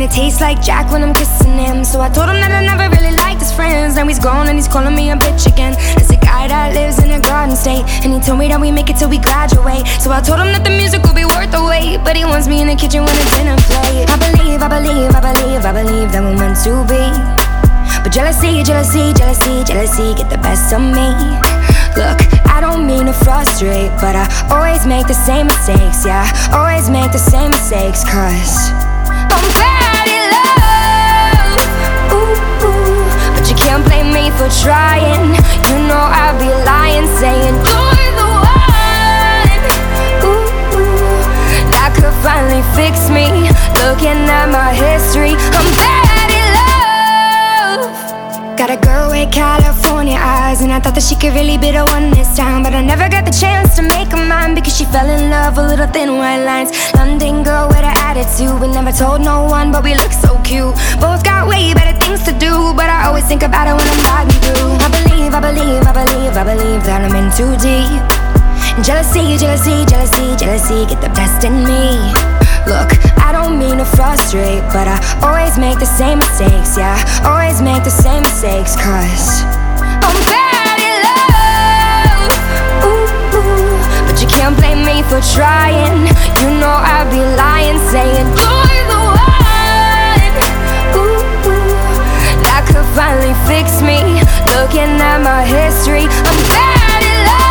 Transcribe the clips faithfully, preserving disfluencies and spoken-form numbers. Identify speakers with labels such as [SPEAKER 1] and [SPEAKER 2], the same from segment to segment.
[SPEAKER 1] it tastes like Jack when I'm kissing him. So I told him that I never really liked his friends. Now he's gone and he's calling me a bitch again. There's a guy that lives in a garden state, and he told me that we make it till we graduate. So I told him that the music will be worth the wait, but he wants me in the kitchen when the dinner plate. I believe, I believe, I believe, I believe that we're meant to be. But jealousy, jealousy, jealousy, jealousy get the best of me. Look, I don't mean to frustrate, but I always make the same mistakes. Yeah, always make the same mistakes, cause I'm bad in love. Ooh, ooh. But you can't blame me for trying. You know I'd be lying, saying you're the one. Ooh, ooh. That could finally fix me. Looking at my history, I'm bad in love. Got a girl with California eyes, and I thought that she could really be the one this time. But I never got the chance to make her mine, because she fell in love with little thin white lines. London girl with an attitude, we never told no one, but we look so cute. Both got way better things to do, but I always think about it when I'm riding through. I believe, I believe, I believe, I believe that I'm in too deep. Jealousy, jealousy, jealousy, jealousy get the best in me. Look, I don't mean to frustrate, but I always make the same mistakes. Yeah, always make the same mistakes, cause I'm bad in love. Ooh, ooh. But you can't blame me for trying. You know I'd be lying, saying you're the one. Ooh, ooh. That could finally fix me. Looking at my history, I'm bad in love.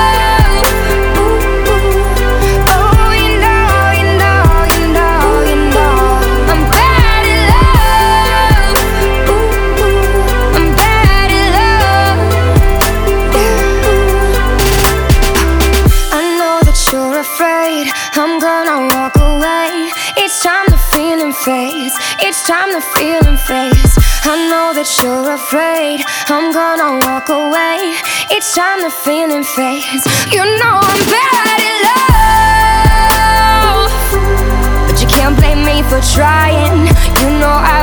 [SPEAKER 1] I'm gonna walk away. Each time the feeling fades, each time the feeling fades. I know that you're afraid. I'm gonna walk away. Each time the feeling fades. You know I'm bad in love, but you can't blame me for trying. You know I